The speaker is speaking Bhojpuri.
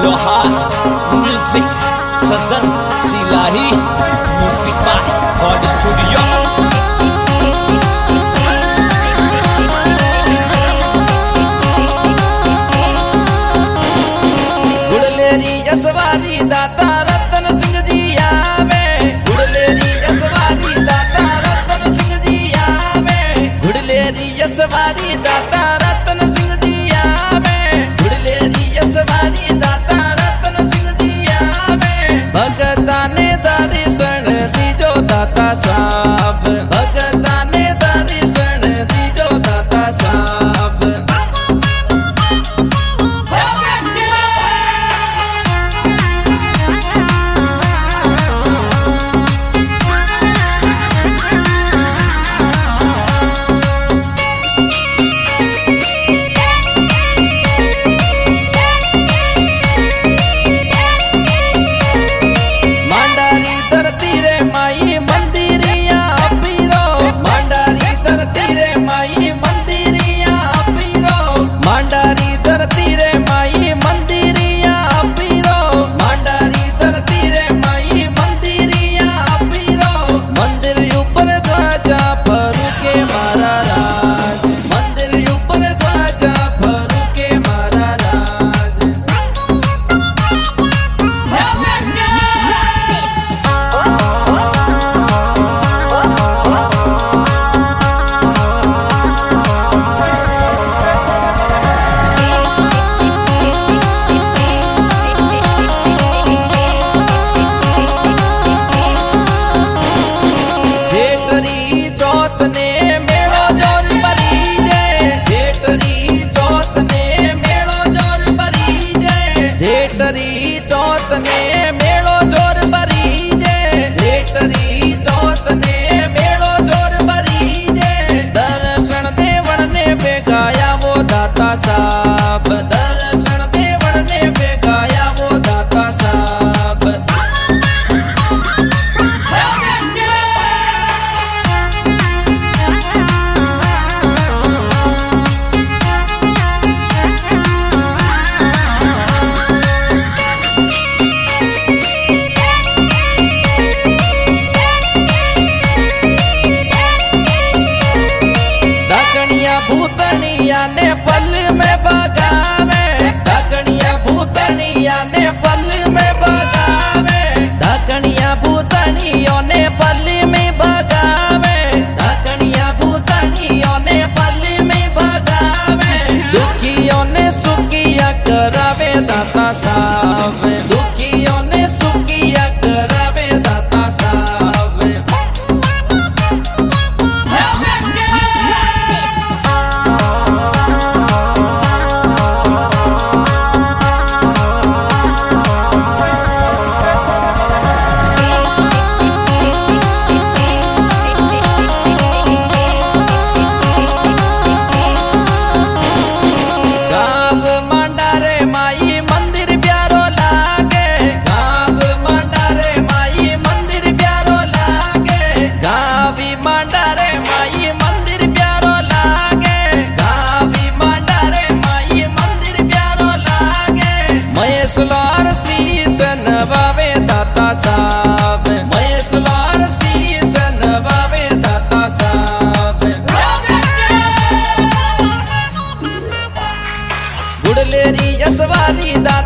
लोहार music Sajan Silahi music by God studio. गुड़लेरी यशवारी दाता रतन सिंह जी आवे, गुड़लेरी यशवारी दाता रतन सिंह जी आवे, गुड़लेरी यशवारी दाता रतन सिंह जी आवे, गुड़लेरी यशवारी दाता रतन सिंह जी आवे। भगता ने दर्शन दीजो दाता साहब, भगता ने दर्शन दीजो दाता साहब। जेठरी चौथ ने मेड़ो जोर भरी जे, जेठरी चौथ ने मेड़ो जोर भरी जे। दर्शन देवण ने बेगाया वो दाता साहब, दर्शन देवण ने बेगाया वो दाता साहब। भूतनिया ने पल में बगावे, ढकनिया भूतनिया ने पल में बगावे, ढकनिया भूतनियों ने पल में बगावे, ढकनिया भूतनियों ने पल में बगावे। दुखियों ने सुखिया करावे दाता साहब, दुखियों ने सुखिया करावे दाता साहब। महेश्वर शीश नवावे दाता साहब, महेश्वर शीश नवावे दाता साहब। गुड़लेरी यशवारी